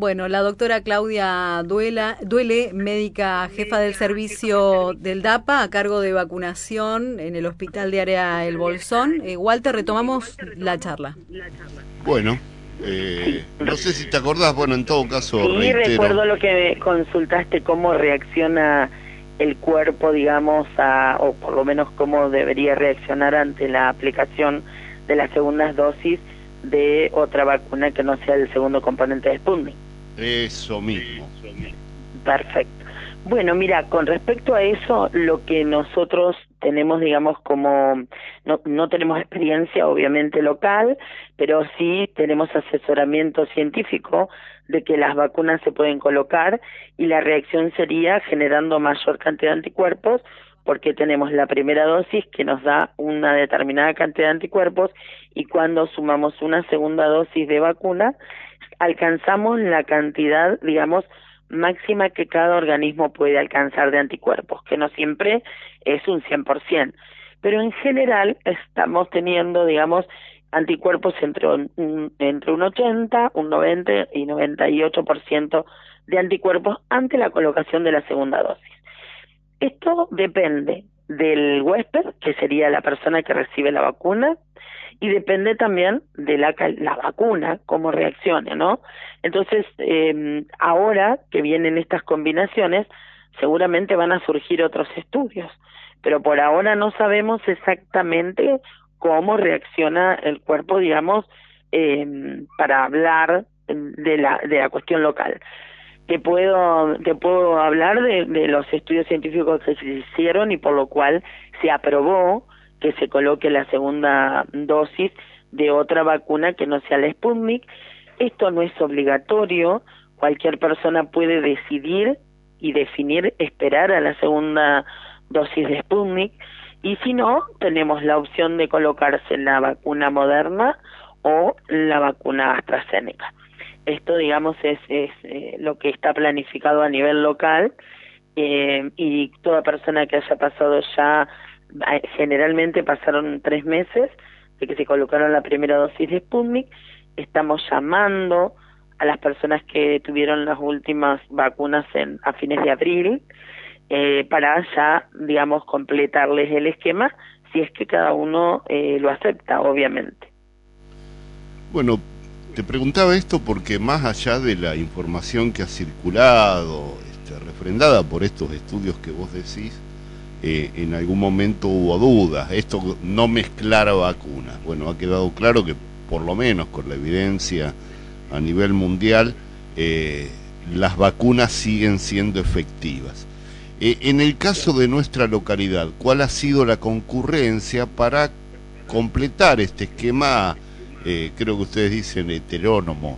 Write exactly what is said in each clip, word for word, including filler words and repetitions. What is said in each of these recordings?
Bueno, la doctora Claudia Duela, Duele, médica jefa del servicio del D A P A a cargo de vacunación en el Hospital de Área El Bolsón. Eh, Walter, retomamos la charla. Bueno, eh, no sé si te acordás, bueno, en todo caso sí, reitero. recuerdo lo que consultaste, cómo reacciona el cuerpo, digamos, a, o por lo menos cómo debería reaccionar ante la aplicación de las segundas dosis de otra vacuna que no sea el segundo componente de Sputnik. Eso mismo. Perfecto. Bueno, mira, con respecto a eso, lo que nosotros tenemos, digamos, como, no, no tenemos experiencia obviamente local, pero sí tenemos asesoramiento científico de que las vacunas se pueden colocar y la reacción sería generando mayor cantidad de anticuerpos, porque tenemos la primera dosis que nos da una determinada cantidad de anticuerpos y cuando sumamos una segunda dosis de vacuna, alcanzamos la cantidad, digamos, máxima que cada organismo puede alcanzar de anticuerpos, que no siempre es un cien por ciento, pero en general estamos teniendo, digamos, anticuerpos entre un, entre un ochenta, un noventa y noventa y ocho por ciento de anticuerpos ante la colocación de la segunda dosis. Esto depende del huésped, que sería la persona que recibe la vacuna, y depende también de la, la vacuna, cómo reaccione, ¿no? Entonces, eh, ahora que vienen estas combinaciones, seguramente van a surgir otros estudios, pero por ahora no sabemos exactamente cómo reacciona el cuerpo, digamos, eh, para hablar de la, de la cuestión local. Te puedo, te puedo hablar de, de los estudios científicos que se hicieron y por lo cual se aprobó que se coloque la segunda dosis de otra vacuna que no sea la Sputnik. Esto no es obligatorio, cualquier persona puede decidir y definir esperar a la segunda dosis de Sputnik, y si no, tenemos la opción de colocarse la vacuna Moderna o la vacuna AstraZeneca. Esto, digamos, es, es eh, lo que está planificado a nivel local, eh, y toda persona que haya pasado ya, generalmente pasaron tres meses de que se colocaron la primera dosis de Sputnik, estamos llamando a las personas que tuvieron las últimas vacunas en, a fines de abril, eh, para ya, digamos, completarles el esquema, si es que cada uno eh, lo acepta, obviamente. Bueno, te preguntaba esto porque más allá de la información que ha circulado, este, refrendada por estos estudios que vos decís, eh, en algún momento hubo dudas, esto no mezclar vacunas. Bueno, ha quedado claro que por lo menos con la evidencia a nivel mundial, eh, las vacunas siguen siendo efectivas. Eh, en el caso de nuestra localidad, ¿cuál ha sido la concurrencia para completar este esquema? Eh, creo que ustedes dicen heterónomo.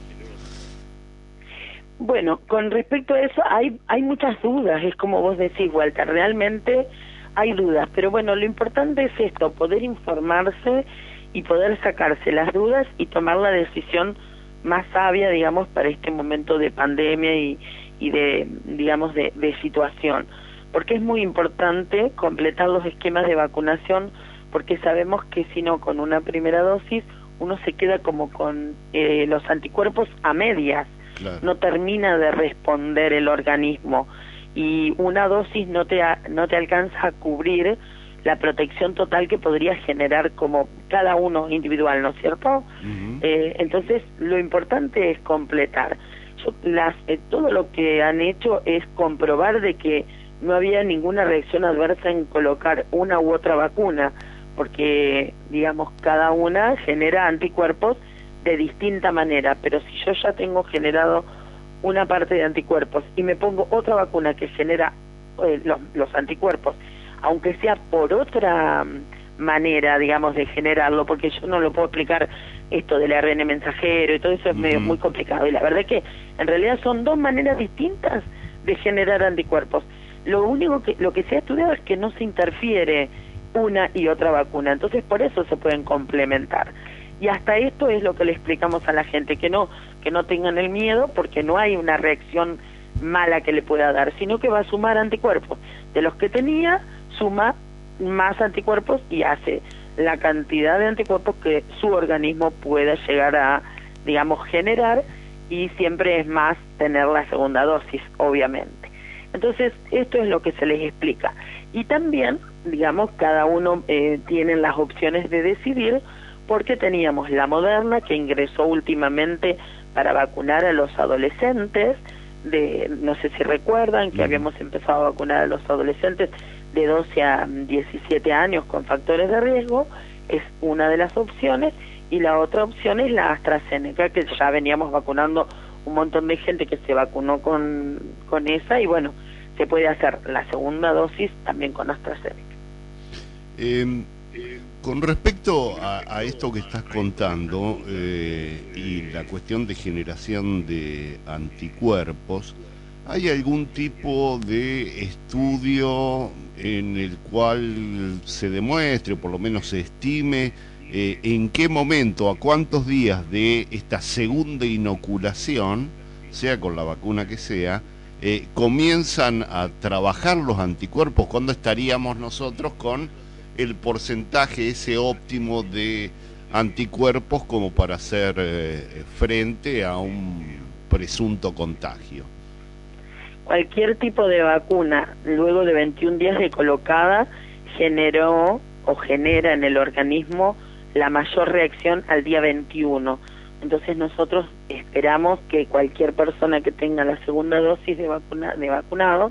Bueno, con respecto a eso hay hay muchas dudas, es como vos decís, Walter, realmente hay dudas, pero bueno, lo importante es esto, poder informarse y poder sacarse las dudas y tomar la decisión más sabia, digamos, para este momento de pandemia y, y de, digamos, de, de situación, porque es muy importante completar los esquemas de vacunación, porque sabemos que si no, con una primera dosis, uno se queda como con eh, los anticuerpos a medias, claro. No termina de responder el organismo y una dosis no te a, no te alcanza a cubrir la protección total que podría generar como cada uno individual, ¿no es cierto? Uh-huh. eh, entonces lo importante es completar. Yo, las, eh, todo lo que han hecho es comprobar de que no había ninguna reacción adversa en colocar una u otra vacuna, porque, digamos, cada una genera anticuerpos de distinta manera, pero si yo ya tengo generado una parte de anticuerpos y me pongo otra vacuna que genera eh, los, los anticuerpos, aunque sea por otra manera, digamos, de generarlo, porque yo no lo puedo explicar esto del A R N mensajero y todo eso es uh-huh. medio muy complicado, y la verdad es que en realidad son dos maneras distintas de generar anticuerpos. Lo único que, lo que se ha estudiado es que no se interfiere una y otra vacuna, entonces por eso se pueden complementar. Y hasta esto es lo que le explicamos a la gente, que no que no tengan el miedo, porque no hay una reacción mala que le pueda dar, sino que va a sumar anticuerpos. De los que tenía, suma más anticuerpos y hace la cantidad de anticuerpos que su organismo pueda llegar a, digamos, generar, y siempre es más tener la segunda dosis, obviamente. Entonces, esto es lo que se les explica. Y también, digamos, cada uno eh, tiene las opciones de decidir, porque teníamos la Moderna, que ingresó últimamente para vacunar a los adolescentes, de no sé si recuerdan que uh-huh. habíamos empezado a vacunar a los adolescentes de doce a diecisiete años con factores de riesgo, es una de las opciones, y la otra opción es la AstraZeneca, que ya veníamos vacunando un montón de gente que se vacunó con, con esa, y bueno, se puede hacer la segunda dosis también con AstraZeneca. Eh, eh, con respecto a, a esto que estás contando eh, y la cuestión de generación de anticuerpos, ¿hay algún tipo de estudio en el cual se demuestre, o por lo menos se estime, eh, en qué momento, a cuántos días de esta segunda inoculación, sea con la vacuna que sea, eh, comienzan a trabajar los anticuerpos? ¿Cuándo estaríamos nosotros con el porcentaje ese óptimo de anticuerpos como para hacer eh, frente a un presunto contagio? Cualquier tipo de vacuna, luego de veintiún días de colocada, generó o genera en el organismo la mayor reacción al día veintiuno. Entonces nosotros esperamos que cualquier persona que tenga la segunda dosis de, vacuna, de vacunado,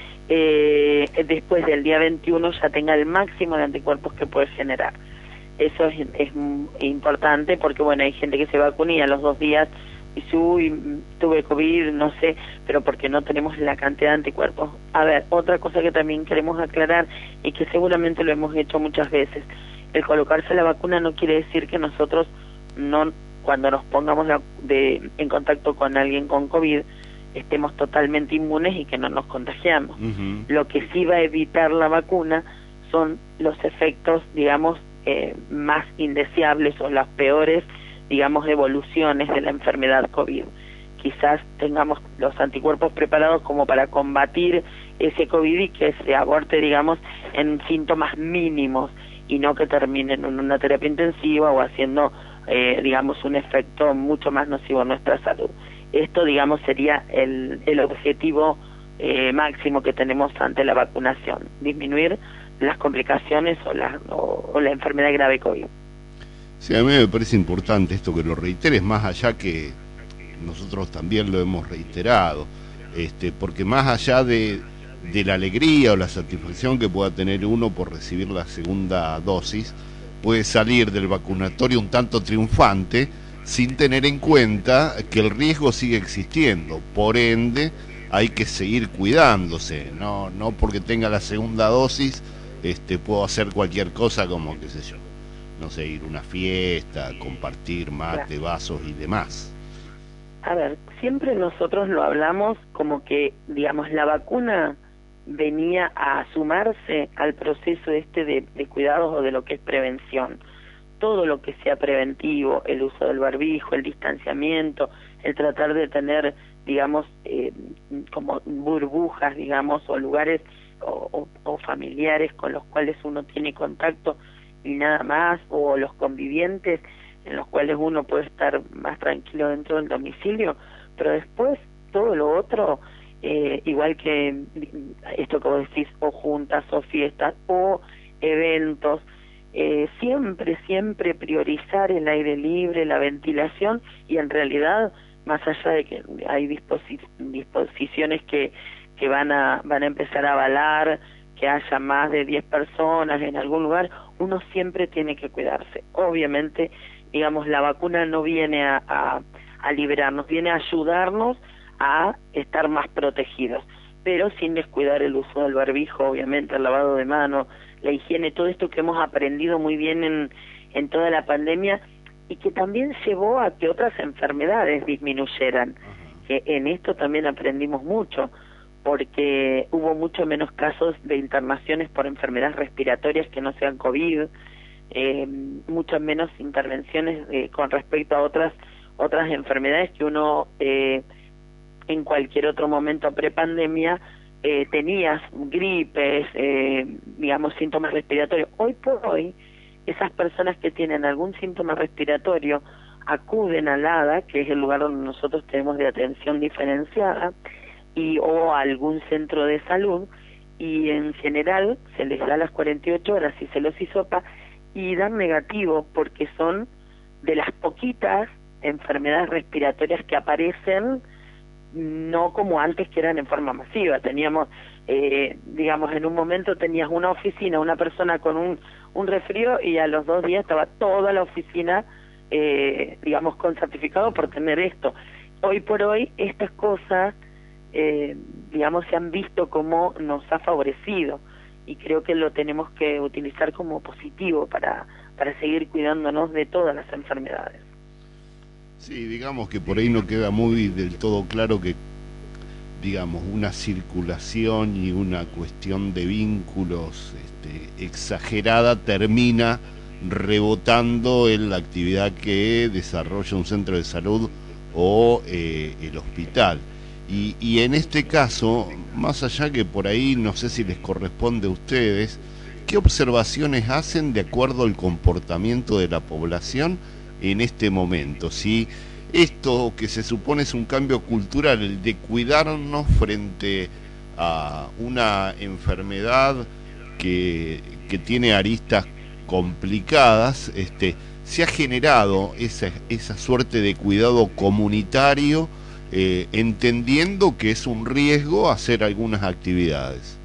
eh, después del día veintiuno ya tenga el máximo de anticuerpos que puede generar. Eso es, es importante porque, bueno, hay gente que se vacuna y a los dos días dice, uy, tuve COVID, no sé, pero porque no tenemos la cantidad de anticuerpos. A ver, otra cosa que también queremos aclarar y que seguramente lo hemos hecho muchas veces, el colocarse la vacuna no quiere decir que nosotros no, cuando nos pongamos de, de, en contacto con alguien con COVID, estemos totalmente inmunes y que no nos contagiamos. Uh-huh. Lo que sí va a evitar la vacuna son los efectos, digamos, eh, más indeseables o las peores, digamos, evoluciones de la enfermedad COVID. Quizás tengamos los anticuerpos preparados como para combatir ese COVID y que se aborte, digamos, en síntomas mínimos y no que terminen en una terapia intensiva o haciendo, eh, digamos, un efecto mucho más nocivo a nuestra salud. Esto, digamos, sería el, el objetivo eh, máximo que tenemos ante la vacunación, disminuir las complicaciones o la, o, o la enfermedad grave COVID. Sí, a mí me parece importante esto que lo reiteres, más allá que nosotros también lo hemos reiterado, este, porque más allá de, de la alegría o la satisfacción que pueda tener uno por recibir la segunda dosis, puede salir del vacunatorio un tanto triunfante sin tener en cuenta que el riesgo sigue existiendo, por ende hay que seguir cuidándose, no, no porque tenga la segunda dosis este, puedo hacer cualquier cosa como, qué sé yo, no sé, ir a una fiesta, compartir mate, vasos y demás. A ver, siempre nosotros lo hablamos como que, digamos, la vacuna venía a sumarse al proceso este de, de cuidados o de lo que es prevención. Todo lo que sea preventivo, el uso del barbijo, el distanciamiento, el tratar de tener, digamos, eh, como burbujas, digamos, o lugares o, o, o familiares con los cuales uno tiene contacto y nada más, o los convivientes en los cuales uno puede estar más tranquilo dentro del domicilio, pero después todo lo otro, eh, igual que esto que vos decís, o juntas, o fiestas, o eventos, eh, siempre, siempre priorizar el aire libre, la ventilación, y en realidad, más allá de que hay disposi disposiciones que, que van a, van a empezar a avalar que haya más de diez personas en algún lugar, uno siempre tiene que cuidarse. Obviamente, digamos, la vacuna no viene a, a, a liberarnos, viene a ayudarnos a estar más protegidos, pero sin descuidar el uso del barbijo, obviamente, el lavado de manos, la higiene, todo esto que hemos aprendido muy bien en, en toda la pandemia y que también llevó a que otras enfermedades disminuyeran. Que en esto también aprendimos mucho, porque hubo mucho menos casos de internaciones por enfermedades respiratorias que no sean COVID, eh, muchas menos intervenciones eh, con respecto a otras otras enfermedades que uno eh, en cualquier otro momento prepandemia eh, tenías gripes, eh, digamos, síntomas respiratorios. Hoy por hoy, esas personas que tienen algún síntoma respiratorio, acuden al A D A, que es el lugar donde nosotros tenemos de atención diferenciada, y o a algún centro de salud, y en general se les da las cuarenta y ocho horas y se los hisopa, y dan negativo, porque son de las poquitas enfermedades respiratorias que aparecen, no como antes, que eran en forma masiva. Teníamos, eh, digamos, en un momento tenías una oficina, una persona con un, un resfrío, y a los dos días estaba toda la oficina, eh, digamos, con certificado por tener esto. Hoy por hoy estas cosas, eh, digamos, se han visto como nos ha favorecido, y creo que lo tenemos que utilizar como positivo para, para seguir cuidándonos de todas las enfermedades. Sí, digamos que por ahí no queda muy del todo claro que, digamos, una circulación y una cuestión de vínculos este, exagerada termina rebotando en la actividad que desarrolla un centro de salud o eh, el hospital. Y, y en este caso, más allá que por ahí no sé si les corresponde a ustedes, ¿qué observaciones hacen de acuerdo al comportamiento de la población en este momento? Si esto que se supone es un cambio cultural, el de cuidarnos frente a una enfermedad que, que tiene aristas complicadas, este, se ha generado esa, esa suerte de cuidado comunitario, eh, entendiendo que es un riesgo hacer algunas actividades.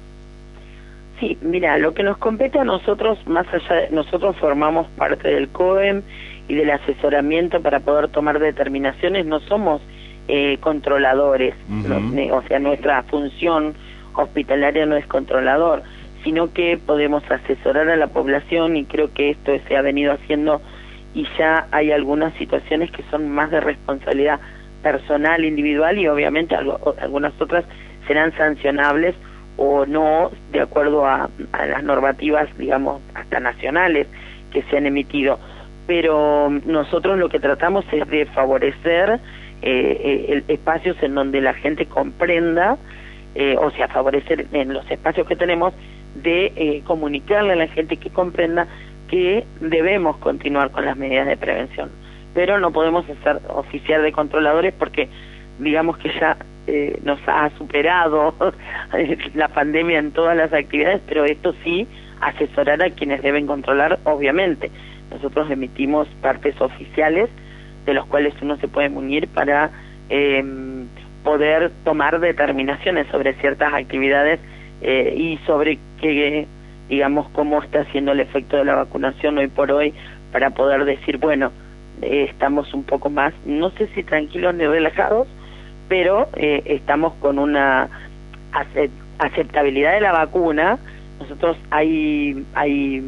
Sí, mira, lo que nos compete a nosotros, más allá de, nosotros formamos parte del COEM y del asesoramiento para poder tomar determinaciones, no somos eh, controladores, uh-huh. no, o sea, nuestra función hospitalaria no es controlador, sino que podemos asesorar a la población, y creo que esto se ha venido haciendo, y ya hay algunas situaciones que son más de responsabilidad personal, individual, y obviamente algo, algunas otras serán sancionables o no, de acuerdo a, a las normativas, digamos, hasta nacionales que se han emitido. Pero nosotros lo que tratamos es de favorecer eh, el, espacios en donde la gente comprenda, eh, o sea, favorecer en los espacios que tenemos, de eh, comunicarle a la gente que comprenda que debemos continuar con las medidas de prevención. Pero no podemos ser oficial de controladores, porque digamos que ya eh, nos ha superado la pandemia en todas las actividades, pero esto sí, asesorar a quienes deben controlar, obviamente. Nosotros emitimos partes oficiales de los cuales uno se puede munir para eh, poder tomar determinaciones sobre ciertas actividades eh, y sobre qué, digamos, cómo está haciendo el efecto de la vacunación hoy por hoy, para poder decir, bueno, eh, estamos un poco más, no sé si tranquilos ni relajados, pero eh, estamos con una aceptabilidad de la vacuna. Nosotros hay hay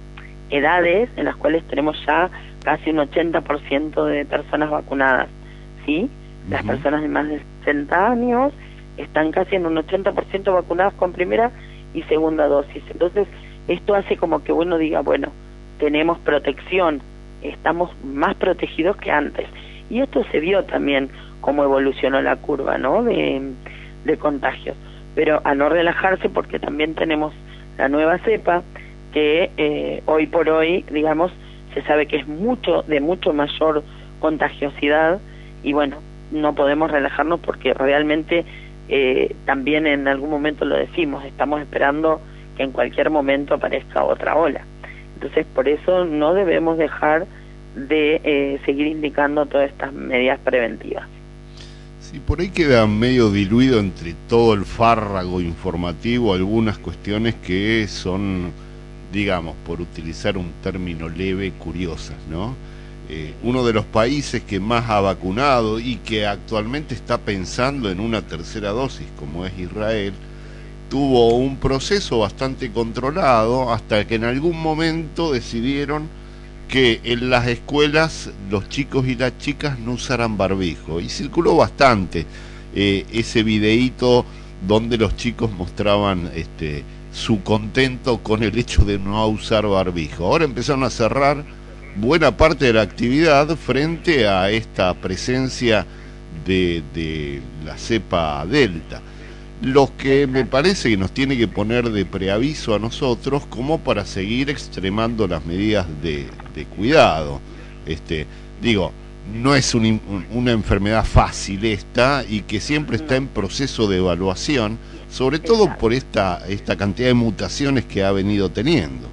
edades en las cuales tenemos ya casi un ochenta por ciento de personas vacunadas, ¿sí? Las uh-huh. personas de más de sesenta años están casi en un ochenta por ciento vacunadas con primera y segunda dosis. Entonces, esto hace como que uno diga, bueno, tenemos protección, estamos más protegidos que antes. Y esto se vio también cómo evolucionó la curva, ¿no?, de, de contagios. Pero a no relajarse, porque también tenemos la nueva cepa, que eh, hoy por hoy, digamos, se sabe que es mucho, de mucho mayor contagiosidad, y bueno, no podemos relajarnos, porque realmente eh, también en algún momento lo decimos, estamos esperando que en cualquier momento aparezca otra ola. Entonces, por eso no debemos dejar de eh, seguir indicando todas estas medidas preventivas. Sí, por ahí queda medio diluido entre todo el fárrago informativo algunas cuestiones que son, digamos, por utilizar un término leve, curiosas, ¿no? Eh, uno de los países que más ha vacunado y que actualmente está pensando en una tercera dosis, como es Israel, tuvo un proceso bastante controlado hasta que en algún momento decidieron que en las escuelas los chicos y las chicas no usaran barbijo, y circuló bastante eh, ese videíto donde los chicos mostraban este, su contento con el hecho de no usar barbijo. Ahora empezaron a cerrar buena parte de la actividad frente a esta presencia de, de la cepa Delta. Lo que me parece que nos tiene que poner de preaviso a nosotros como para seguir extremando las medidas de, de cuidado. Este, digo, no es un, una enfermedad fácil esta y que siempre está en proceso de evaluación, sobre todo Exacto. por esta, esta cantidad de mutaciones que ha venido teniendo.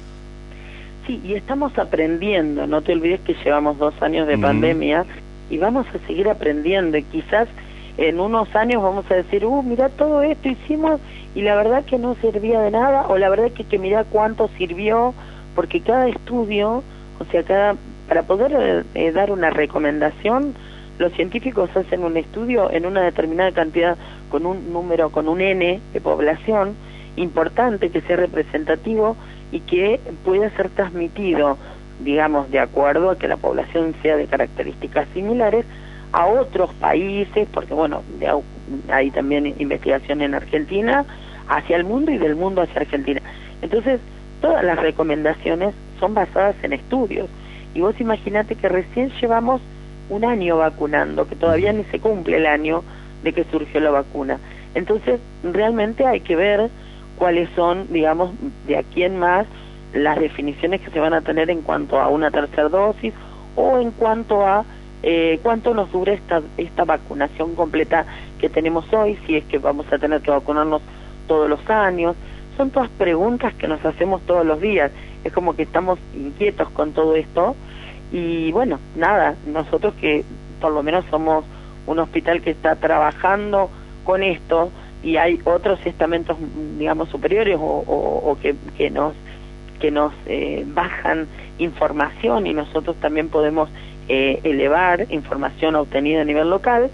Sí, y estamos aprendiendo, no te olvides que llevamos dos años de uh-huh. pandemia y vamos a seguir aprendiendo, y quizás en unos años vamos a decir, uh, mirá todo esto hicimos y la verdad que no servía de nada, o la verdad que, que mirá cuánto sirvió, porque cada estudio, o sea, cada para poder eh, dar una recomendación, los científicos hacen un estudio en una determinada cantidad, con un número, con un N de población importante, que sea representativo y que pueda ser transmitido, digamos, de acuerdo a que la población sea de características similares, a otros países, porque bueno, hay también investigación en Argentina hacia el mundo y del mundo hacia Argentina. Entonces, todas las recomendaciones son basadas en estudios. Y vos imaginate que recién llevamos un año vacunando, que todavía ni se cumple el año de que surgió la vacuna. Entonces, realmente hay que ver cuáles son, digamos, de aquí en más, las definiciones que se van a tener en cuanto a una tercera dosis o en cuanto a eh, cuánto nos dura esta, esta vacunación completa que tenemos hoy, si es que vamos a tener que vacunarnos todos los años. Son todas preguntas que nos hacemos todos los días. Es como que estamos inquietos con todo esto y bueno, nada, nosotros que por lo menos somos un hospital que está trabajando con esto y hay otros estamentos, digamos, superiores o, o, o que, que nos que nos eh, bajan información y nosotros también podemos eh, elevar información obtenida a nivel local,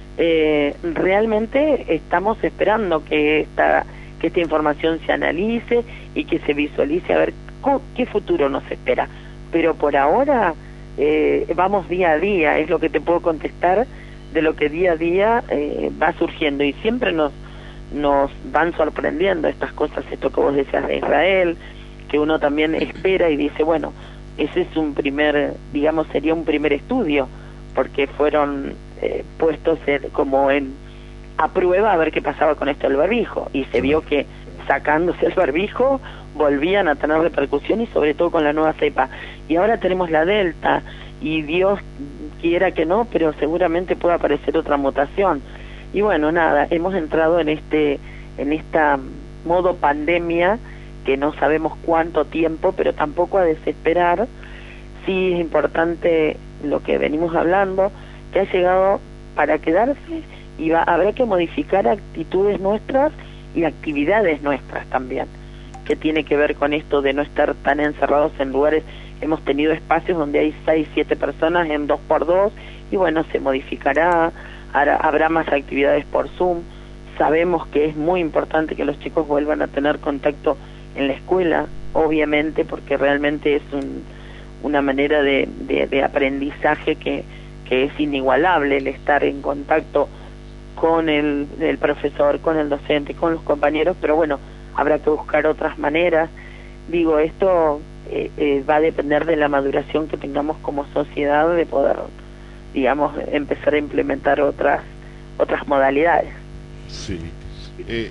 eh, realmente estamos esperando que esta que esta información se analice y que se visualice a ver qué futuro nos espera. Pero por ahora eh, vamos día a día, es lo que te puedo contestar de lo que día a día eh, va surgiendo y siempre nos nos van sorprendiendo estas cosas, esto que vos decías de Israel, que uno también espera y dice, bueno, ese es un primer, digamos, sería un primer estudio, porque fueron eh, puestos en, como en a prueba a ver qué pasaba con esto del barbijo, y se vio que sacándose el barbijo volvían a tener repercusión y sobre todo con la nueva cepa. Y ahora tenemos la Delta y Dios quiera que no, pero seguramente puede aparecer otra mutación. Y bueno, nada, hemos entrado en este en esta modo pandemia que no sabemos cuánto tiempo, pero tampoco a desesperar. Sí es importante lo que venimos hablando, que ha llegado para quedarse y va, habrá que modificar actitudes nuestras y actividades nuestras también, que tiene que ver con esto de no estar tan encerrados en lugares. Hemos tenido espacios donde hay seis, siete personas en dos por dos y bueno, se modificará, habrá, habrá más actividades por Zoom. Sabemos que es muy importante que los chicos vuelvan a tener contacto en la escuela, obviamente, porque realmente es un, una manera de, de, de aprendizaje que, que es inigualable, el estar en contacto con el, el profesor, con el docente, con los compañeros, pero bueno, habrá que buscar otras maneras. Digo, esto eh, eh, va a depender de la maduración que tengamos como sociedad de poder, digamos, empezar a implementar otras otras modalidades. Sí. Eh,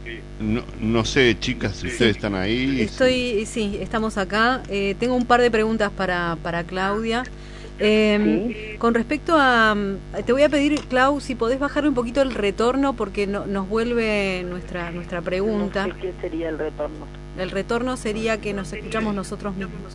no, no sé, chicas, si ustedes están ahí. Estoy, sí, estamos acá. Eh, tengo un par de preguntas para, para Claudia. Eh, sí. Con respecto a... Te voy a pedir, Clau, si podés bajarle un poquito el retorno porque no, nos vuelve nuestra nuestra pregunta. No sé qué sería el retorno. El retorno sería que nos escuchamos nosotros mismos.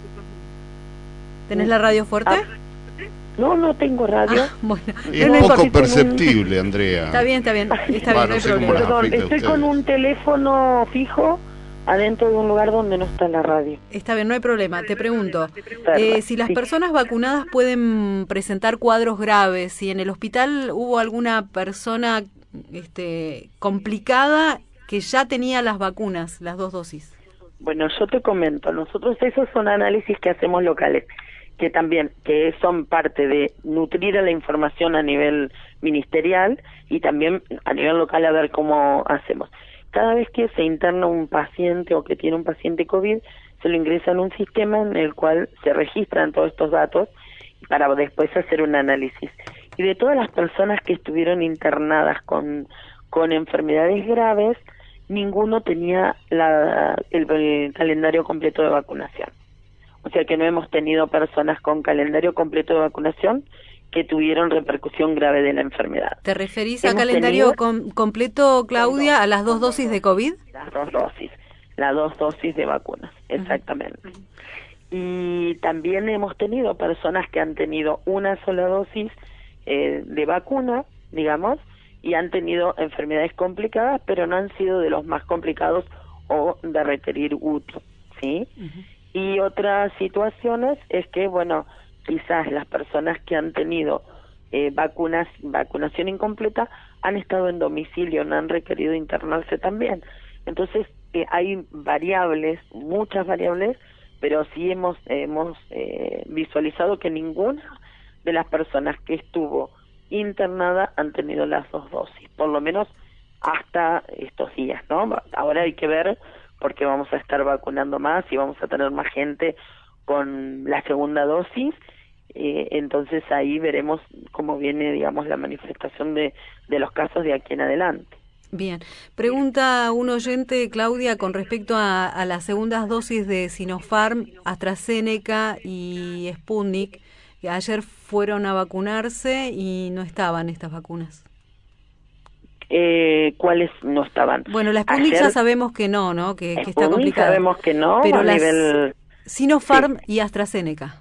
¿Tenés la radio fuerte? Ah, no, no tengo radio. Ah, bueno. Es no, poco no, perceptible, un... Andrea. Está bien, está bien. Está bueno, bien, no hay sé problema. Perdón, estoy con un teléfono fijo adentro de un lugar donde no está la radio. Está bien, no hay problema. Te pregunto, eh, si las sí. personas vacunadas pueden presentar cuadros graves, si en el hospital hubo alguna persona este, complicada que ya tenía las vacunas, las dos dosis. Bueno, yo te comento, nosotros esos son análisis que hacemos locales, que también que son parte de nutrir a la información a nivel ministerial y también a nivel local a ver cómo hacemos. Cada vez que se interna un paciente o que tiene un paciente COVID, se lo ingresa en un sistema en el cual se registran todos estos datos para después hacer un análisis. Y de todas las personas que estuvieron internadas con, con enfermedades graves, ninguno tenía la, el, el calendario completo de vacunación. O sea que no hemos tenido personas con calendario completo de vacunación que tuvieron repercusión grave de la enfermedad. ¿Te referís a calendario com completo, Claudia, a las dos dosis de COVID? Las dos dosis, las dos dosis de vacunas, exactamente. Uh-huh. Y también hemos tenido personas que han tenido una sola dosis eh, de vacuna, digamos, y han tenido enfermedades complicadas, pero no han sido de los más complicados o de requerir U T I, ¿sí? Uh-huh. Y otras situaciones es que, bueno, quizás las personas que han tenido eh, vacunas, vacunación incompleta han estado en domicilio, no han requerido internarse también. Entonces, eh, hay variables, muchas variables, pero sí hemos, hemos eh, visualizado que ninguna de las personas que estuvo internada han tenido las dos dosis, por lo menos hasta estos días, ¿no? Ahora hay que ver, porque vamos a estar vacunando más y vamos a tener más gente con la segunda dosis, eh, entonces ahí veremos cómo viene, digamos, la manifestación de, de los casos de aquí en adelante. Bien. Pregunta un oyente, Claudia, con respecto a, a las segundas dosis de Sinopharm, AstraZeneca y Sputnik, que ayer fueron a vacunarse y no estaban estas vacunas. Eh, ¿Cuáles no estaban? Bueno, la Sputnik Ayer, ya sabemos que no, ¿no? Que, que está complicada. Sabemos que no, pero a las nivel... Sinopharm sí. Y AstraZeneca.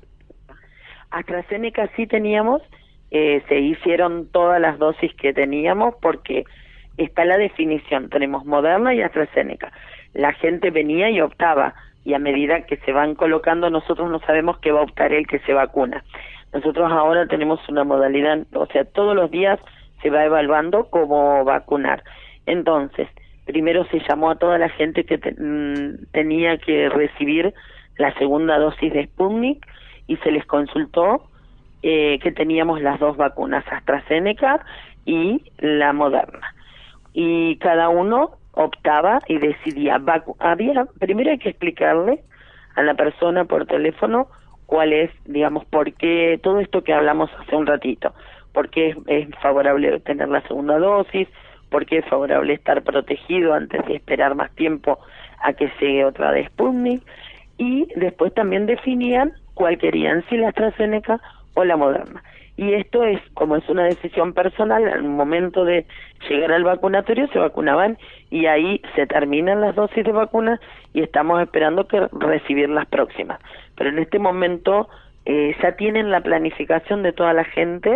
AstraZeneca sí teníamos, eh, se hicieron todas las dosis que teníamos porque está la definición, tenemos Moderna y AstraZeneca. La gente venía y optaba, y a medida que se van colocando nosotros no sabemos qué va a optar el que se vacuna. Nosotros ahora tenemos una modalidad, o sea, todos los días se va evaluando cómo vacunar. Entonces, primero se llamó a toda la gente que te, mm, tenía que recibir la segunda dosis de Sputnik y se les consultó eh, que teníamos las dos vacunas, AstraZeneca y la Moderna. Y cada uno optaba y decidía. Vacu- había, primero hay que explicarle a la persona por teléfono cuál es, digamos, por qué todo esto que hablamos hace un ratito. Por qué es, es favorable tener la segunda dosis, por qué es favorable estar protegido antes de esperar más tiempo a que llegue otra de Sputnik, y después también definían cuál querían, si la AstraZeneca o la Moderna. Y esto es, como es una decisión personal, al momento de llegar al vacunatorio se vacunaban y ahí se terminan las dosis de vacuna y estamos esperando que recibir las próximas. Pero en este momento eh, ya tienen la planificación de toda la gente,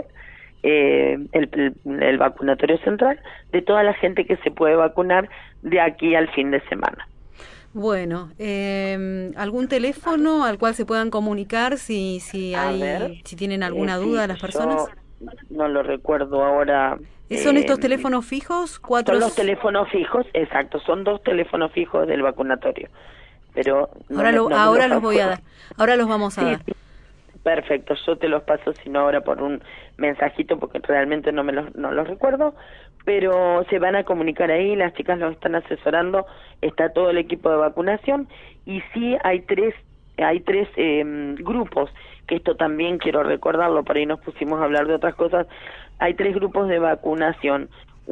eh, el, el, el vacunatorio central, de toda la gente que se puede vacunar de aquí al fin de semana. Bueno, eh, ¿algún teléfono al cual se puedan comunicar si si hay ver, si tienen alguna eh, duda sí, las personas? No lo recuerdo ahora. ¿Son eh, estos teléfonos fijos? Cuatro... Son los teléfonos fijos, exacto, son dos teléfonos fijos del vacunatorio. Pero no ahora me, lo, no ahora los, los voy a dar, ahora los vamos a sí, dar. Sí. Perfecto, yo te los paso, sino ahora por un mensajito, porque realmente no me los, no los recuerdo, pero se van a comunicar ahí, las chicas los están asesorando, está todo el equipo de vacunación, y sí hay tres, hay tres eh, grupos, que esto también quiero recordarlo, por ahí nos pusimos a hablar de otras cosas, hay tres grupos de vacunación,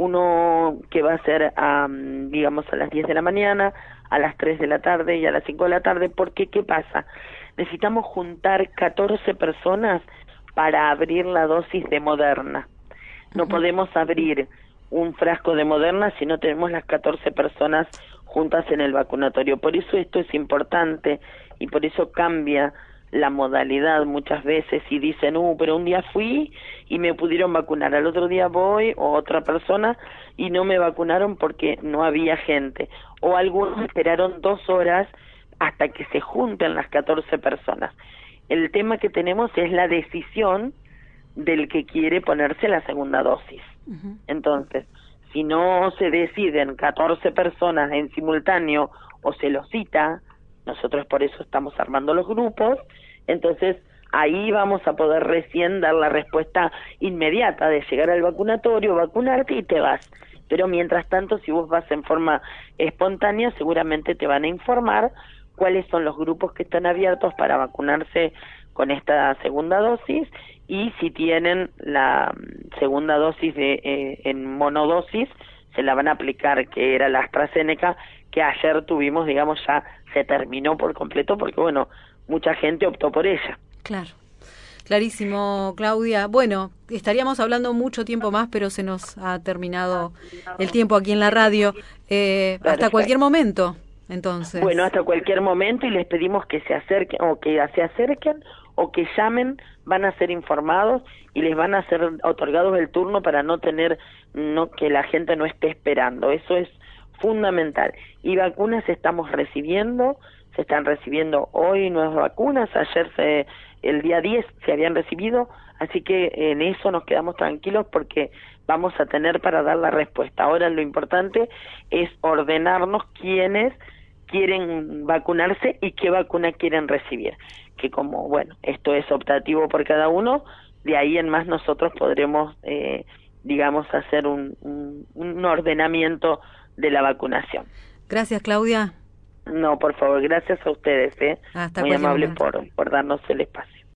uno que va a ser, um, digamos, a las diez de la mañana, a las tres de la tarde y a las cinco de la tarde, porque ¿qué pasa? Necesitamos juntar catorce personas para abrir la dosis de Moderna. No uh-huh. podemos abrir un frasco de Moderna si no tenemos las catorce personas juntas en el vacunatorio. Por eso esto es importante y por eso cambia la modalidad muchas veces y dicen, uh, pero un día fui y me pudieron vacunar, al otro día voy o otra persona y no me vacunaron porque no había gente. O algunos esperaron dos horas hasta que se junten las catorce personas. El tema que tenemos es la decisión del que quiere ponerse la segunda dosis. Uh-huh. Entonces, si no se deciden catorce personas en simultáneo o se los cita, nosotros por eso estamos armando los grupos, entonces ahí vamos a poder recién dar la respuesta inmediata de llegar al vacunatorio, vacunarte y te vas. Pero mientras tanto, si vos vas en forma espontánea, seguramente te van a informar cuáles son los grupos que están abiertos para vacunarse con esta segunda dosis y si tienen la segunda dosis de eh, en monodosis, se la van a aplicar, que era la AstraZeneca, que ayer tuvimos, digamos, ya se terminó por completo, porque bueno, mucha gente optó por ella. Claro. Clarísimo, Claudia. Bueno, estaríamos hablando mucho tiempo más, pero se nos ha terminado el tiempo aquí en la radio. Eh, hasta cualquier momento, entonces. Bueno, hasta cualquier momento, y les pedimos que se acerquen, o que se acerquen, o que llamen, van a ser informados y les van a ser otorgados el turno para no tener, no que la gente no esté esperando. Eso es fundamental. Y vacunas estamos recibiendo, se están recibiendo hoy nuevas vacunas, ayer se... el día diez se habían recibido, así que en eso nos quedamos tranquilos porque vamos a tener para dar la respuesta. Ahora lo importante es ordenarnos quiénes quieren vacunarse y qué vacuna quieren recibir, que como, bueno, esto es optativo por cada uno, de ahí en más nosotros podremos, eh, digamos, hacer un, un, un ordenamiento de la vacunación. Gracias, Claudia. No, por favor, gracias a ustedes, ¿eh? Hasta muy amables momento. por, por darnos el espacio.